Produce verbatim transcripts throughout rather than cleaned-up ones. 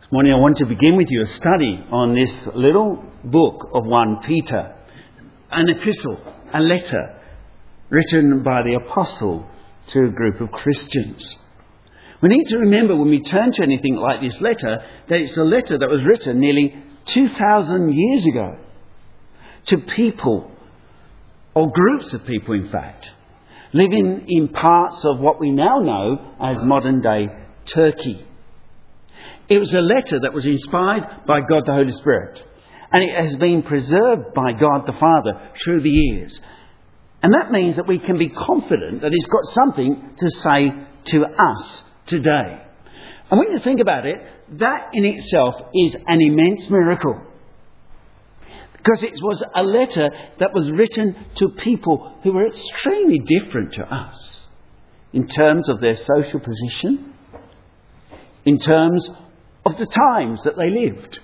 This morning I want to begin with you a study on this little book of First Peter, an epistle, a letter written by the apostle to a group of Christians. We need to remember when we turn to anything like this letter that it's a letter that was written nearly two thousand years ago to people, or groups of people in fact, living in parts of what we now know as modern day Turkey. It was a letter that was inspired by God the Holy Spirit, and it has been preserved by God the Father through the years. And that means that we can be confident that it's got something to say to us today. And when you think about it, that in itself is an immense miracle. Because it was a letter that was written to people who were extremely different to us in terms of their social position, in terms of the times that they lived.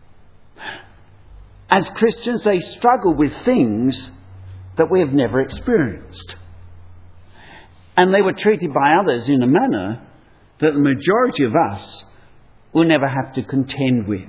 As Christians, they struggle with things that we have never experienced. And they were treated by others in a manner that the majority of us will never have to contend with.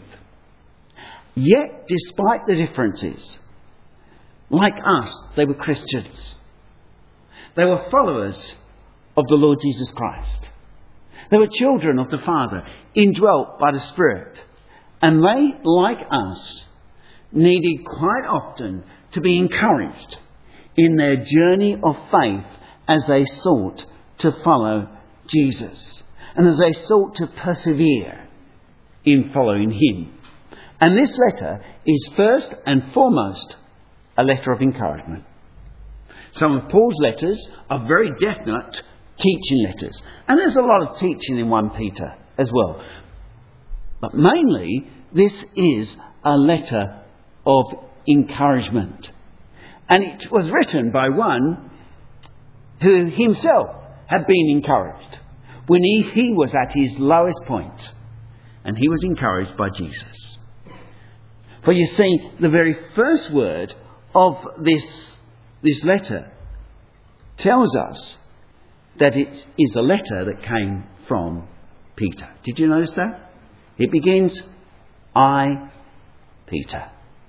Yet, despite the differences, like us, they were Christians. They were followers of the Lord Jesus Christ. They were children of the Father, indwelt by the Spirit. And they, like us, needed quite often to be encouraged in their journey of faith as they sought to follow Jesus and as they sought to persevere in following Him. And this letter is first and foremost a letter of encouragement. Some of Paul's letters are very definite teaching letters. And there's a lot of teaching in First Peter as well. But mainly, this is a letter of encouragement. And it was written by one who himself had been encouraged when he, he was at his lowest point. And he was encouraged by Jesus. For you see, the very first word of this, this letter tells us that it is a letter that came from Peter. Did you notice that? It begins, I, Peter.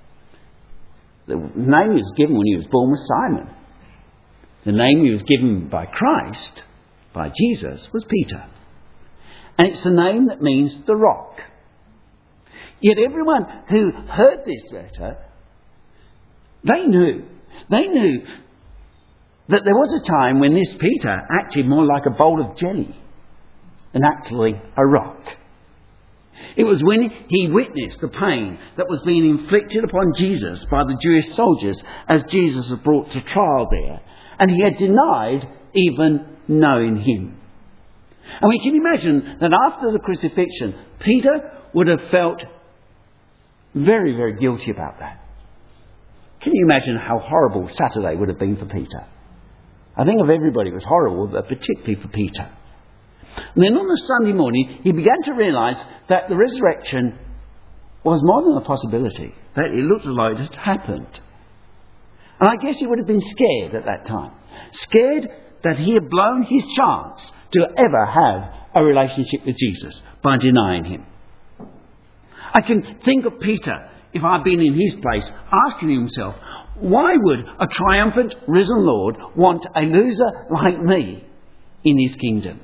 The name he was given when he was born was Simon. The name he was given by Christ, by Jesus, was Peter. And it's a name that means the rock. Yet everyone who heard this letter, they knew, they knew that there was a time when this Peter acted more like a bowl of jelly than actually a rock. It was when he witnessed the pain that was being inflicted upon Jesus by the Jewish soldiers as Jesus was brought to trial there, and he had denied even knowing Him. And we can imagine that after the crucifixion, Peter would have felt very, very guilty about that. Can you imagine how horrible Saturday would have been for Peter? I think of everybody it was horrible, but particularly for Peter. And then on the Sunday morning, he began to realise that the resurrection was more than a possibility, that it looked like it had happened. And I guess he would have been scared at that time. Scared that he had blown his chance to ever have a relationship with Jesus by denying Him. I can think of Peter, if I'd been in his place, asking himself, why would a triumphant risen Lord want a loser like me in His kingdom?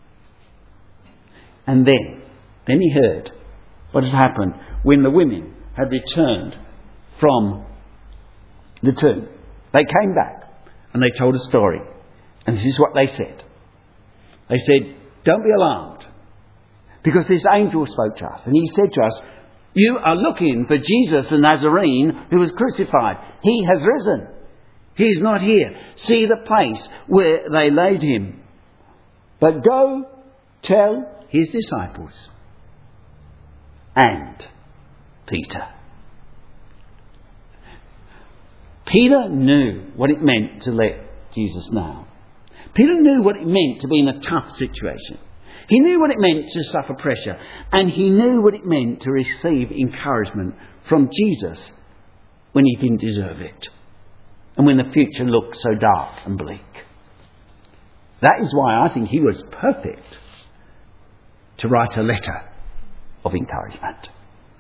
And then, then he heard what had happened when the women had returned from the tomb. They came back and they told a story. And this is what they said. They said, don't be alarmed, because this angel spoke to us. And he said to us, you are looking for Jesus the Nazarene who was crucified. He has risen. He is not here. See the place where they laid Him. But go tell His disciples and Peter. Peter knew what it meant to let Jesus know. Peter knew what it meant to be in a tough situation. He knew what it meant to suffer pressure. And he knew what it meant to receive encouragement from Jesus when he didn't deserve it. And when the future looked so dark and bleak. That is why I think he was perfect to write a letter of encouragement.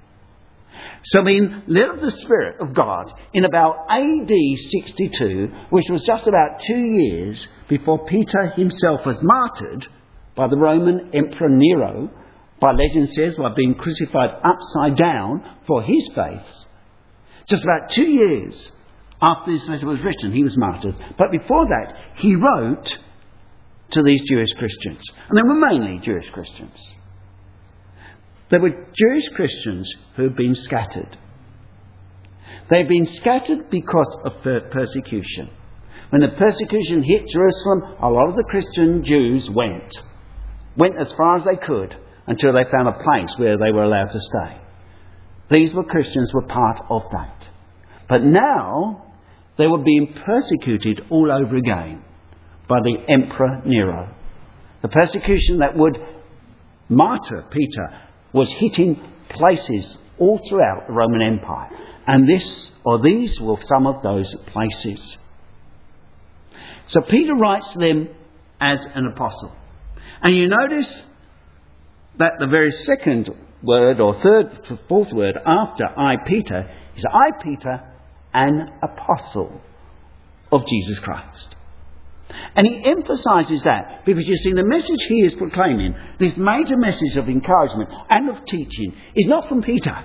So being led of the Spirit of God in about A D sixty-two, which was just about two years before Peter himself was martyred by the Roman Emperor Nero, by legend says, by being crucified upside down for his faith. Just about two years after this letter was written, he was martyred. But before that, he wrote to these Jewish Christians. And they were mainly Jewish Christians. They were Jewish Christians who had been scattered. They had been scattered because of per- persecution. When the persecution hit Jerusalem, a lot of the Christian Jews went. Went as far as they could until they found a place where they were allowed to stay. These were Christians were part of that. But now they were being persecuted all over again by the Emperor Nero. The persecution that would martyr Peter was hitting places all throughout the Roman Empire. And this, or these were some of those places. So Peter writes to them as an apostle. And you notice that the very second word, or third, fourth word after I, Peter, is I, Peter, an apostle of Jesus Christ. And he emphasises that because you see the message he is proclaiming, this major message of encouragement and of teaching, is not from Peter.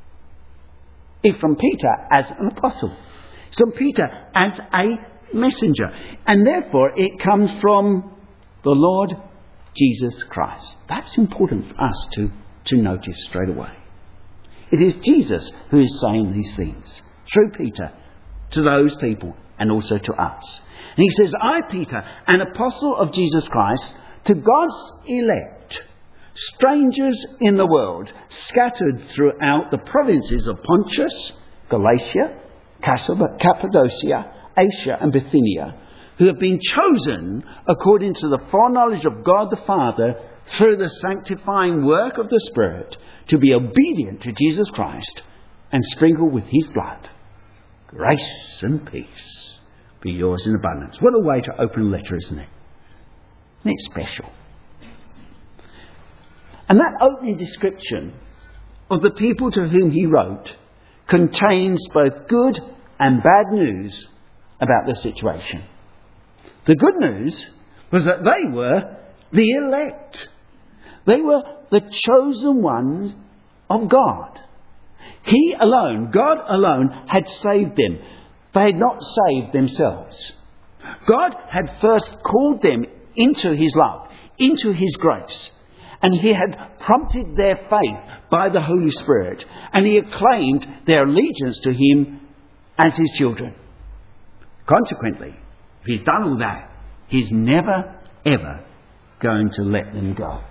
It's from Peter as an apostle. It's from Peter as a messenger. And therefore it comes from the Lord Jesus Christ. That's important for us to, to notice straight away. It is Jesus who is saying these things through Peter to those people and also to us. And he says, I, Peter, an apostle of Jesus Christ, to God's elect, strangers in the world, scattered throughout the provinces of Pontus, Galatia, Cappadocia, Asia and Bithynia, who have been chosen according to the foreknowledge of God the Father through the sanctifying work of the Spirit, to be obedient to Jesus Christ and sprinkled with his blood. Grace and peace be yours in abundance. What a way to open a letter, isn't it? Isn't it special? And that opening description of the people to whom he wrote contains both good and bad news about the situation. The good news was that they were the elect. They were the chosen ones of God. He alone, God alone, had saved them. They had not saved themselves. God had first called them into his love, into his grace. And he had prompted their faith by the Holy Spirit. And he had claimed their allegiance to him as his children. Consequently, if he's done all that, he's never, ever going to let them go.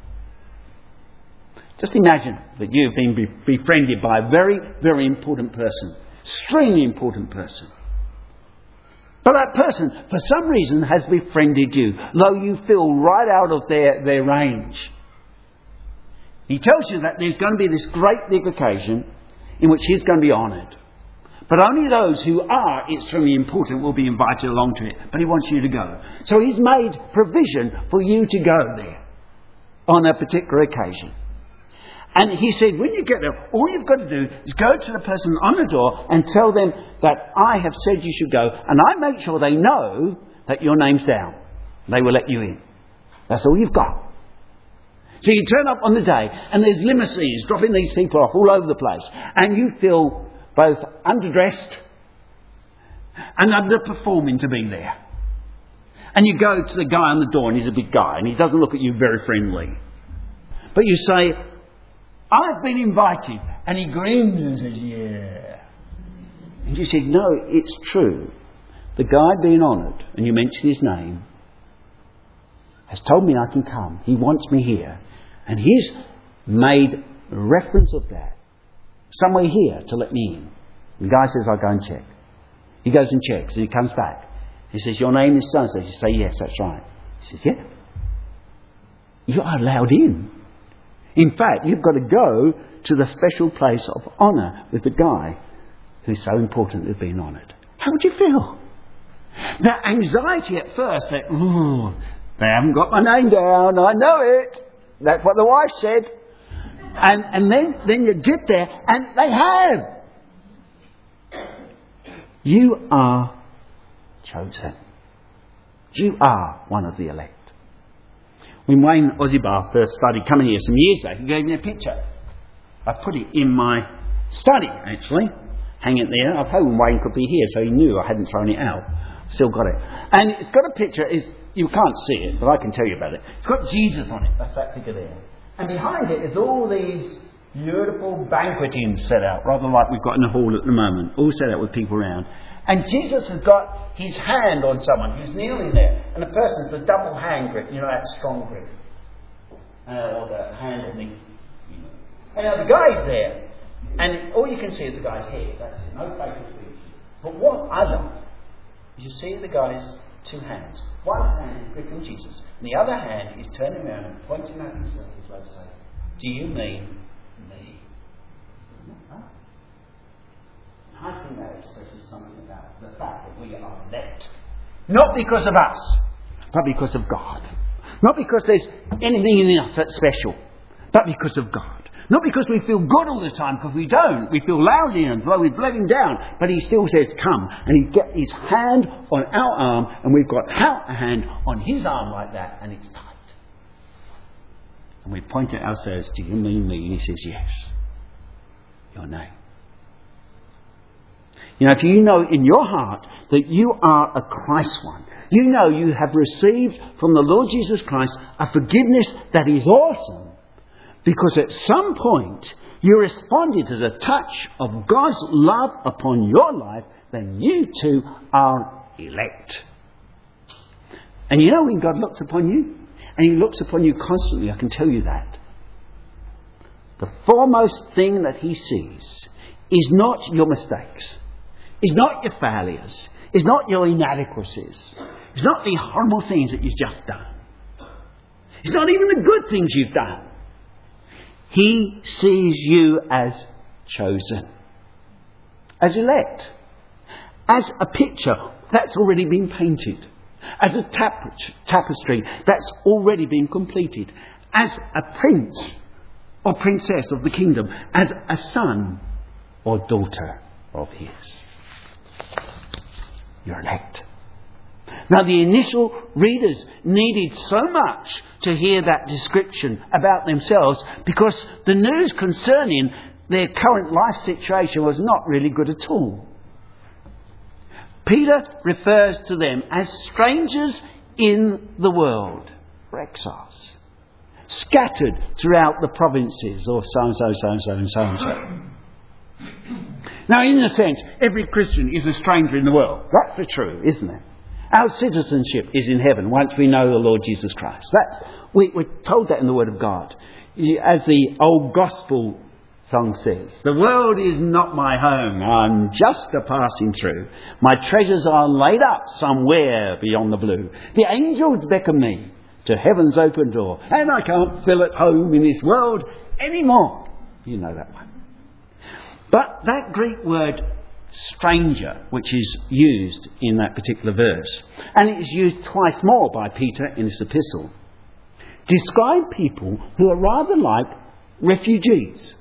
Just imagine that you've been be- befriended by a very, very important person. Extremely important person. But that person, for some reason, has befriended you, though you feel right out of their, their range. He tells you that there's going to be this great big occasion in which he's going to be honoured. But only those who are extremely important will be invited along to it. But he wants you to go. So he's made provision for you to go there on a particular occasion. And he said, when you get there, all you've got to do is go to the person on the door and tell them that I have said you should go. And I make sure they know that your name's down. They will let you in. That's all you've got. So you turn up on the day and there's limousines dropping these people off all over the place. And you feel both underdressed and underperforming to be there. And you go to the guy on the door and he's a big guy and he doesn't look at you very friendly. But you say, I've been invited. And he grins and says, yeah. And you said, no, it's true. The guy being honoured, and you mention his name, has told me I can come. He wants me here. And he's made reference of that. Somewhere here to let me in. The guy says, I'll go and check. He goes and checks and he comes back. He says, your name is so-and-so. You say, yes, that's right. He says, yeah. You are allowed in. In fact, you've got to go to the special place of honour with the guy who's so important with being honoured. How would you feel? Now, anxiety at first, that, oh, they haven't got my name down, I know it. That's what the wife said. And, and then, then you get there, and they have. You are chosen. You are one of the elect. When Wayne Ozibar first started coming here some years back, he gave me a picture. I put it in my study, actually. Hang it there. I hoped Wayne could be here, so he knew I hadn't thrown it out. Still got it. And it's got a picture. It's, you can't see it, but I can tell you about it. It's got Jesus on it. That's that figure there. And behind it is all these beautiful banqueting set out, rather like we've got in the hall at the moment, all set out with people around. And Jesus has got his hand on someone who's kneeling there. And the person's a double hand grip, you know, that strong grip. Uh, or the hand on the... You know. And now the guy's there. And all you can see is the guy's head. That's it. No facial features. But what I like is you see the guy's two hands. One hand is gripping Jesus. And the other hand is turning around and pointing at himself as well to say, do you mean me? Huh? I think that expresses something about the fact that we are elect. Not because of us, but because of God. Not because there's anything in us that's special, but because of God. Not because we feel good all the time, because we don't. We feel lousy and blow, we've let him down. But he still says, come. And he gets his hand on our arm, and we've got our hand on his arm like that, and it's tight. And we point at ourselves, do you mean me? And he says, yes. Your name. You know, if you know in your heart that you are a Christ one, you know you have received from the Lord Jesus Christ a forgiveness that is awesome, because at some point you responded to the touch of God's love upon your life, then you too are elect. And you know when God looks upon you, and he looks upon you constantly, I can tell you that, the foremost thing that he sees is not your mistakes, is not your failures, is not your inadequacies, it's not the horrible things that you've just done. It's not even the good things you've done. He sees you as chosen, as elect, as a picture that's already been painted, as a tap- tapestry that's already been completed, as a prince or princess of the kingdom, as a son or daughter of his. You're elect. Now, the initial readers needed so much to hear that description about themselves because the news concerning their current life situation was not really good at all. Peter refers to them as strangers in the world, or exiles, scattered throughout the provinces, or so-and-so, so-and-so, and so-and-so. Now, in a sense, every Christian is a stranger in the world. That's the truth, isn't it? Our citizenship is in heaven once we know the Lord Jesus Christ. That's, we, we're told that in the Word of God. As the old gospel song says, the world is not my home, I'm just a passing through. My treasures are laid up somewhere beyond the blue. The angels beckon me to heaven's open door, and I can't feel at home in this world anymore. You know that one. But that Greek word stranger, which is used in that particular verse, and it is used twice more by Peter in this epistle, describe people who are rather like refugees.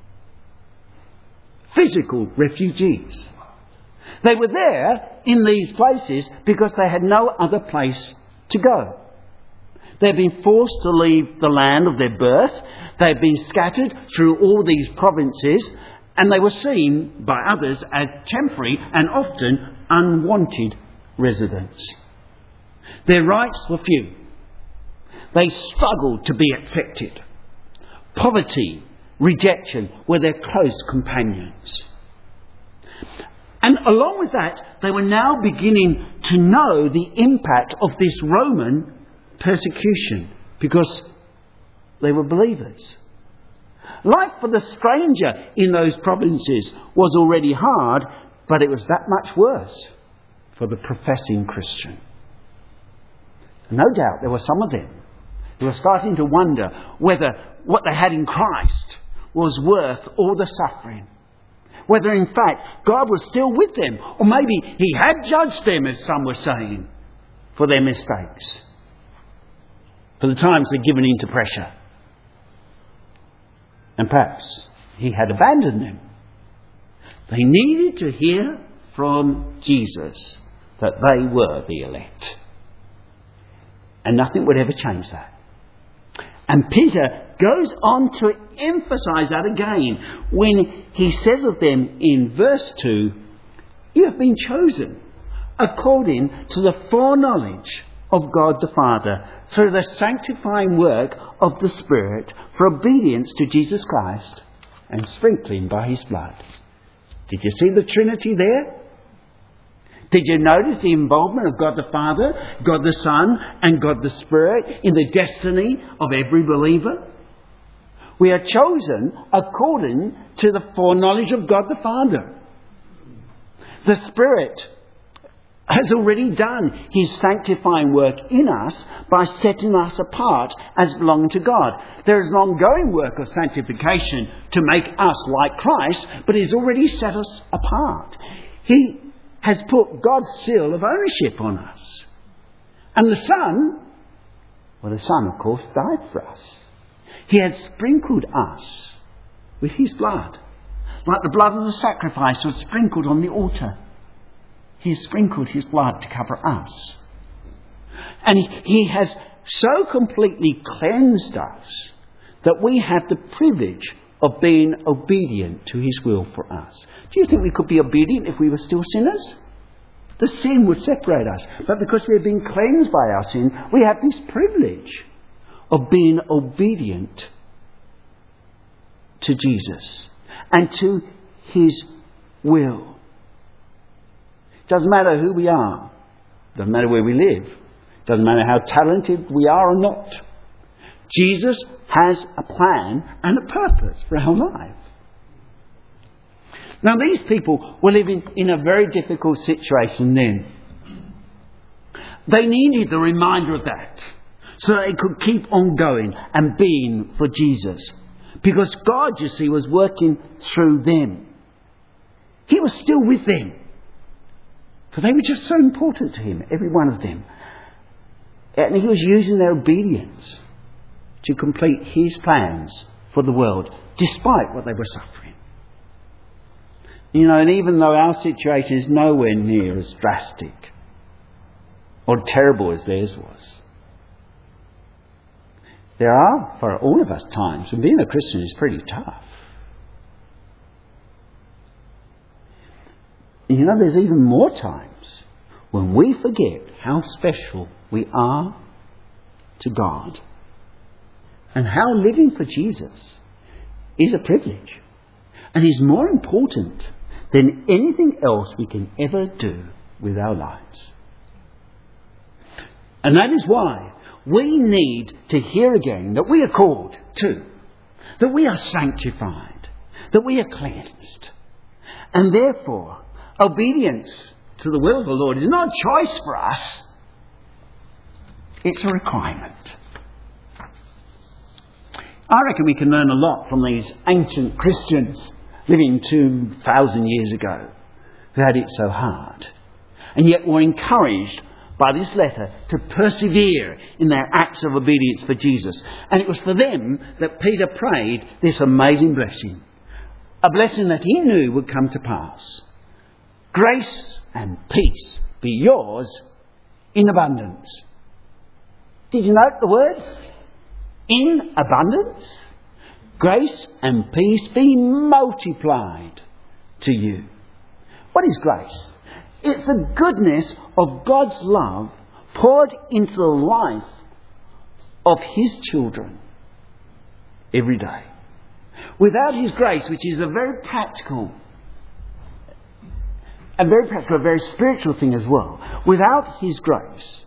Physical refugees. They were there in these places because they had no other place to go. They've been forced to leave the land of their birth. They've been scattered through all these provinces, and they were seen by others as temporary and often unwanted residents. Their rights were few. They struggled to be accepted. Poverty, rejection were their close companions. And along with that, they were now beginning to know the impact of this Roman persecution because they were believers. Life for the stranger in those provinces was already hard, but it was that much worse for the professing Christian. No doubt there were some of them who were starting to wonder whether what they had in Christ was worth all the suffering. Whether in fact God was still with them, or maybe he had judged them, as some were saying, for their mistakes, for the times they'd given in to pressure. And perhaps he had abandoned them. They needed to hear from Jesus that they were the elect. And nothing would ever change that. And Peter goes on to emphasise that again when he says of them in verse two, "You have been chosen according to the foreknowledge of God the Father through the sanctifying work of the Spirit for obedience to Jesus Christ and sprinkling by his blood." Did you see the Trinity there? Did you notice the involvement of God the Father, God the Son and God the Spirit in the destiny of every believer? We are chosen according to the foreknowledge of God the Father. The Spirit has already done his sanctifying work in us by setting us apart as belonging to God. There is an ongoing work of sanctification to make us like Christ, but he's already set us apart. He has put God's seal of ownership on us. And the Son, well, the Son, of course, died for us. He has sprinkled us with his blood, like the blood of the sacrifice was sprinkled on the altar. He has sprinkled his blood to cover us. And he has so completely cleansed us that we have the privilege of being obedient to his will for us. Do you think we could be obedient if we were still sinners? The sin would separate us. But because we have been cleansed by our sin, we have this privilege of being obedient to Jesus and to his will. It doesn't matter who we are. It doesn't matter where we live. It doesn't matter how talented we are or not. Jesus has a plan and a purpose for our life. Now, these people were living in a very difficult situation then. They needed the reminder of that so that they could keep on going and being for Jesus. Because God, you see, was working through them. He was still with them. For they were just so important to him, every one of them. And he was using their obedience to complete his plans for the world, despite what they were suffering. You know, and even though our situation is nowhere near as drastic or terrible as theirs was, there are, for all of us, times when being a Christian is pretty tough. You know, there's even more times when we forget how special we are to God and how living for Jesus is a privilege and is more important than anything else we can ever do with our lives. And that is why we need to hear again that we are called to, that we are sanctified, that we are cleansed, and therefore obedience to the will of the Lord is not a choice for us. It's a requirement. I reckon we can learn a lot from these ancient Christians living two thousand years ago who had it so hard, and yet were encouraged by this letter to persevere in their acts of obedience for Jesus. And it was for them that Peter prayed this amazing blessing, a blessing that he knew would come to pass. Grace and peace be yours in abundance. Did you note the words? In abundance. Grace and peace be multiplied to you. What is grace? It's the goodness of God's love poured into the life of his children every day. Without his grace, which is a very practical A very practical, a very spiritual thing as well. Without his grace,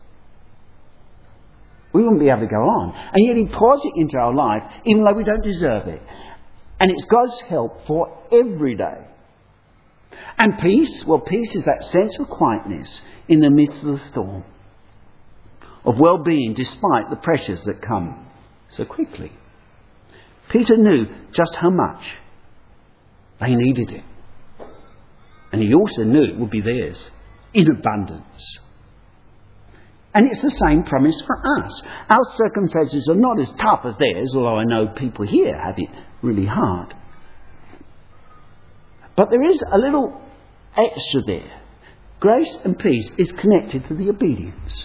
we wouldn't be able to go on. And yet he pours it into our life, even though we don't deserve it. And it's God's help for every day. And peace, well, peace is that sense of quietness in the midst of the storm, of well-being despite the pressures that come so quickly. Peter knew just how much they needed it. And he also knew it would be theirs in abundance. And it's the same promise for us. Our circumstances are not as tough as theirs, although I know people here have it really hard. But there is a little extra there. Grace and peace is connected to the obedience.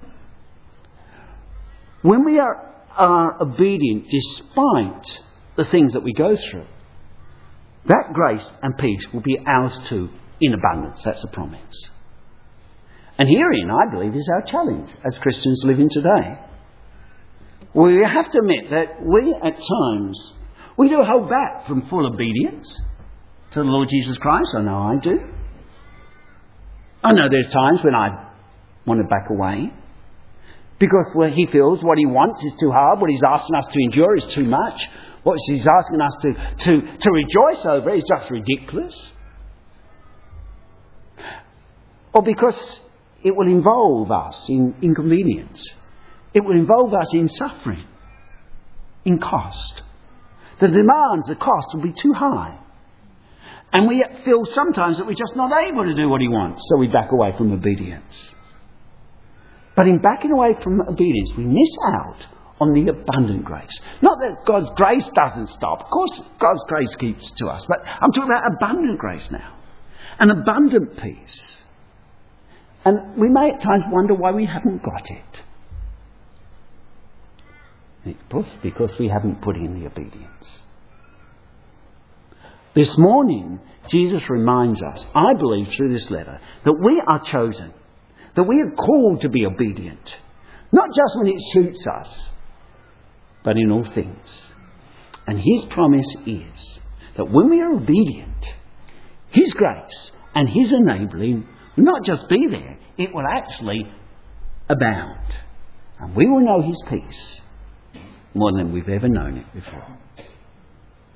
When we are, are obedient despite the things that we go through, that grace and peace will be ours too in abundance. That's a promise. And herein, I believe, is our challenge as Christians living today. We have to admit that we, at times, we do hold back from full obedience to the Lord Jesus Christ. I know I do. I know there's times when I want to back away because well, he feels what he wants is too hard, what he's asking us to endure is too much, what he's asking us to, to, to rejoice over is just ridiculous. Or because it will involve us in inconvenience. It will involve us in suffering, in cost. The demands, the cost will be too high. And we feel sometimes that we're just not able to do what he wants, so we back away from obedience. But in backing away from obedience, we miss out on the abundant grace. Not that God's grace doesn't stop. Of course, God's grace keeps to us. But I'm talking about abundant grace now. An abundant peace. And we may at times wonder why we haven't got it. It's because we haven't put in the obedience. This morning, Jesus reminds us, I believe through this letter, that we are chosen, that we are called to be obedient. Not just when it suits us, but in all things. And his promise is that when we are obedient, his grace and his enabling will not just be there, it will actually abound. And we will know his peace more than we've ever known it before.